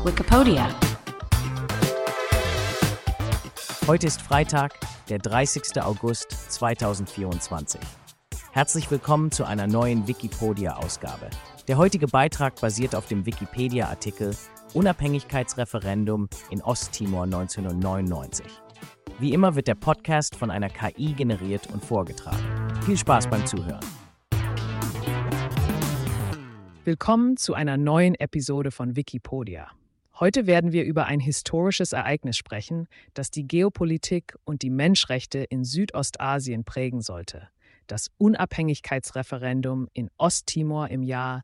Wikipedia. Heute ist Freitag, der 30. August 2024. Herzlich willkommen zu einer neuen Wikipedia-Ausgabe. Der heutige Beitrag basiert auf dem Wikipedia-Artikel Unabhängigkeitsreferendum in Osttimor 1999. Wie immer wird der Podcast von einer KI generiert und vorgetragen. Viel Spaß beim Zuhören. Willkommen zu einer neuen Episode von Wikipedia. Heute werden wir über ein historisches Ereignis sprechen, das die Geopolitik und die Menschenrechte in Südostasien prägen sollte: das Unabhängigkeitsreferendum in Osttimor im Jahr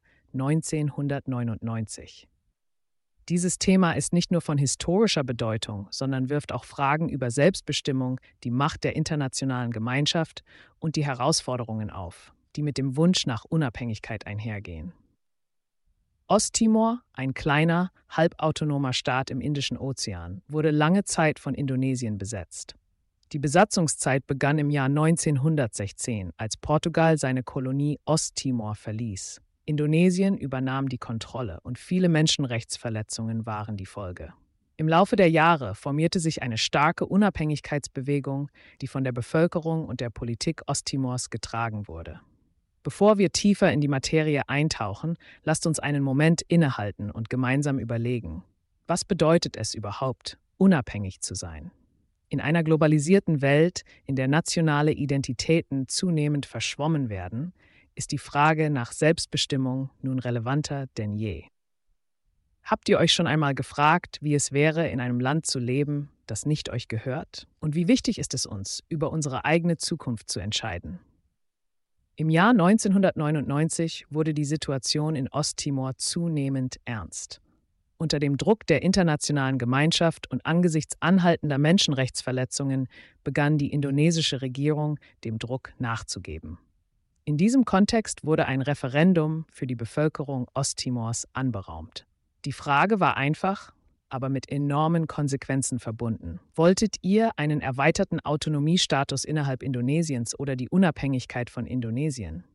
1999. Dieses Thema ist nicht nur von historischer Bedeutung, sondern wirft auch Fragen über Selbstbestimmung, die Macht der internationalen Gemeinschaft und die Herausforderungen auf, die mit dem Wunsch nach Unabhängigkeit einhergehen. Osttimor, ein kleiner, halbautonomer Staat im Indischen Ozean, wurde lange Zeit von Indonesien besetzt. Die Besatzungszeit begann im Jahr 1916, als Portugal seine Kolonie Osttimor verließ. Indonesien übernahm die Kontrolle und viele Menschenrechtsverletzungen waren die Folge. Im Laufe der Jahre formierte sich eine starke Unabhängigkeitsbewegung, die von der Bevölkerung und der Politik Osttimors getragen wurde. Bevor wir tiefer in die Materie eintauchen, lasst uns einen Moment innehalten und gemeinsam überlegen: Was bedeutet es überhaupt, unabhängig zu sein? In einer globalisierten Welt, in der nationale Identitäten zunehmend verschwommen werden, ist die Frage nach Selbstbestimmung nun relevanter denn je. Habt ihr euch schon einmal gefragt, wie es wäre, in einem Land zu leben, das nicht euch gehört? Und wie wichtig ist es uns, über unsere eigene Zukunft zu entscheiden? Im Jahr 1999 wurde die Situation in Osttimor zunehmend ernst. Unter dem Druck der internationalen Gemeinschaft und angesichts anhaltender Menschenrechtsverletzungen begann die indonesische Regierung, dem Druck nachzugeben. In diesem Kontext wurde ein Referendum für die Bevölkerung Osttimors anberaumt. Die Frage war einfach, aber mit enormen Konsequenzen verbunden. Wolltet ihr einen erweiterten Autonomiestatus innerhalb Indonesiens oder die Unabhängigkeit von Indonesien?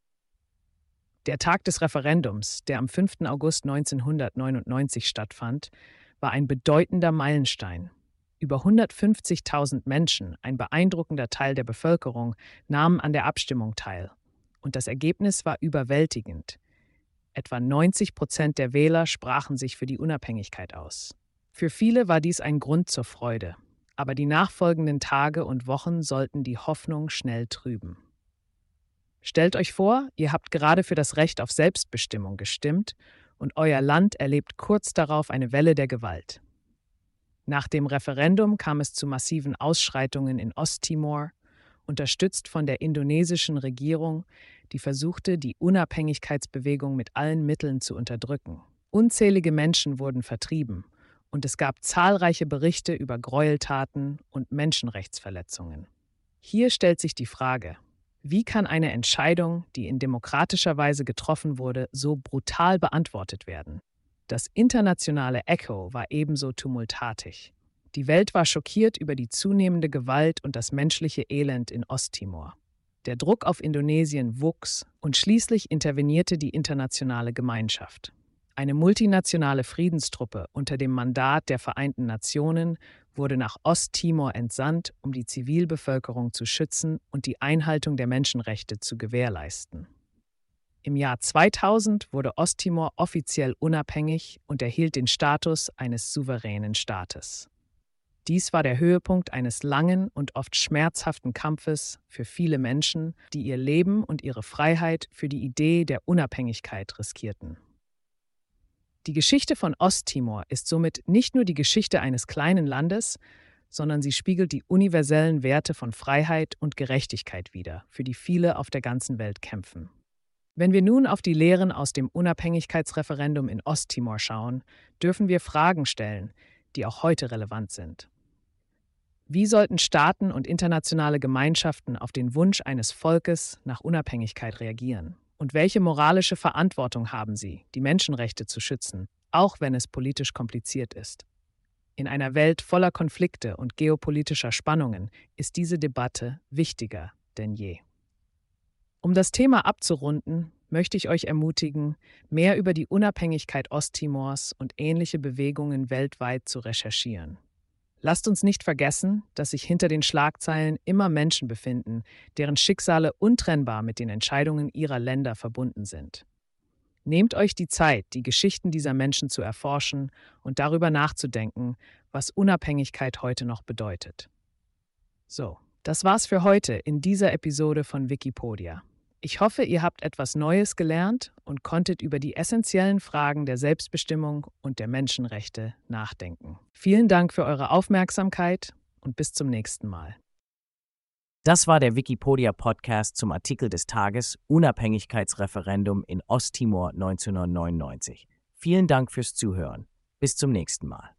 Der Tag des Referendums, der am 5. August 1999 stattfand, war ein bedeutender Meilenstein. Über 150.000 Menschen, ein beeindruckender Teil der Bevölkerung, nahmen an der Abstimmung teil. Und das Ergebnis war überwältigend. Etwa 90% der Wähler sprachen sich für die Unabhängigkeit aus. Für viele war dies ein Grund zur Freude, aber die nachfolgenden Tage und Wochen sollten die Hoffnung schnell trüben. Stellt euch vor, ihr habt gerade für das Recht auf Selbstbestimmung gestimmt und euer Land erlebt kurz darauf eine Welle der Gewalt. Nach dem Referendum kam es zu massiven Ausschreitungen in Osttimor, unterstützt von der indonesischen Regierung, die versuchte, die Unabhängigkeitsbewegung mit allen Mitteln zu unterdrücken. Unzählige Menschen wurden vertrieben und es gab zahlreiche Berichte über Gräueltaten und Menschenrechtsverletzungen. Hier stellt sich die Frage: Wie kann eine Entscheidung, die in demokratischer Weise getroffen wurde, so brutal beantwortet werden? Das internationale Echo war ebenso tumultartig. Die Welt war schockiert über die zunehmende Gewalt und das menschliche Elend in Osttimor. Der Druck auf Indonesien wuchs und schließlich intervenierte die internationale Gemeinschaft. Eine multinationale Friedenstruppe unter dem Mandat der Vereinten Nationen wurde nach Osttimor entsandt, um die Zivilbevölkerung zu schützen und die Einhaltung der Menschenrechte zu gewährleisten. Im Jahr 2000 wurde Osttimor offiziell unabhängig und erhielt den Status eines souveränen Staates. Dies war der Höhepunkt eines langen und oft schmerzhaften Kampfes für viele Menschen, die ihr Leben und ihre Freiheit für die Idee der Unabhängigkeit riskierten. Die Geschichte von Osttimor ist somit nicht nur die Geschichte eines kleinen Landes, sondern sie spiegelt die universellen Werte von Freiheit und Gerechtigkeit wider, für die viele auf der ganzen Welt kämpfen. Wenn wir nun auf die Lehren aus dem Unabhängigkeitsreferendum in Osttimor schauen, dürfen wir Fragen stellen, die auch heute relevant sind. Wie sollten Staaten und internationale Gemeinschaften auf den Wunsch eines Volkes nach Unabhängigkeit reagieren? Und welche moralische Verantwortung haben sie, die Menschenrechte zu schützen, auch wenn es politisch kompliziert ist? In einer Welt voller Konflikte und geopolitischer Spannungen ist diese Debatte wichtiger denn je. Um das Thema abzurunden, möchte ich euch ermutigen, mehr über die Unabhängigkeit Osttimors und ähnliche Bewegungen weltweit zu recherchieren. Lasst uns nicht vergessen, dass sich hinter den Schlagzeilen immer Menschen befinden, deren Schicksale untrennbar mit den Entscheidungen ihrer Länder verbunden sind. Nehmt euch die Zeit, die Geschichten dieser Menschen zu erforschen und darüber nachzudenken, was Unabhängigkeit heute noch bedeutet. So, das war's für heute in dieser Episode von Wikipedia. Ich hoffe, ihr habt etwas Neues gelernt und konntet über die essentiellen Fragen der Selbstbestimmung und der Menschenrechte nachdenken. Vielen Dank für eure Aufmerksamkeit und bis zum nächsten Mal. Das war der Wikipedia-Podcast zum Artikel des Tages Unabhängigkeitsreferendum in Osttimor 1999. Vielen Dank fürs Zuhören. Bis zum nächsten Mal.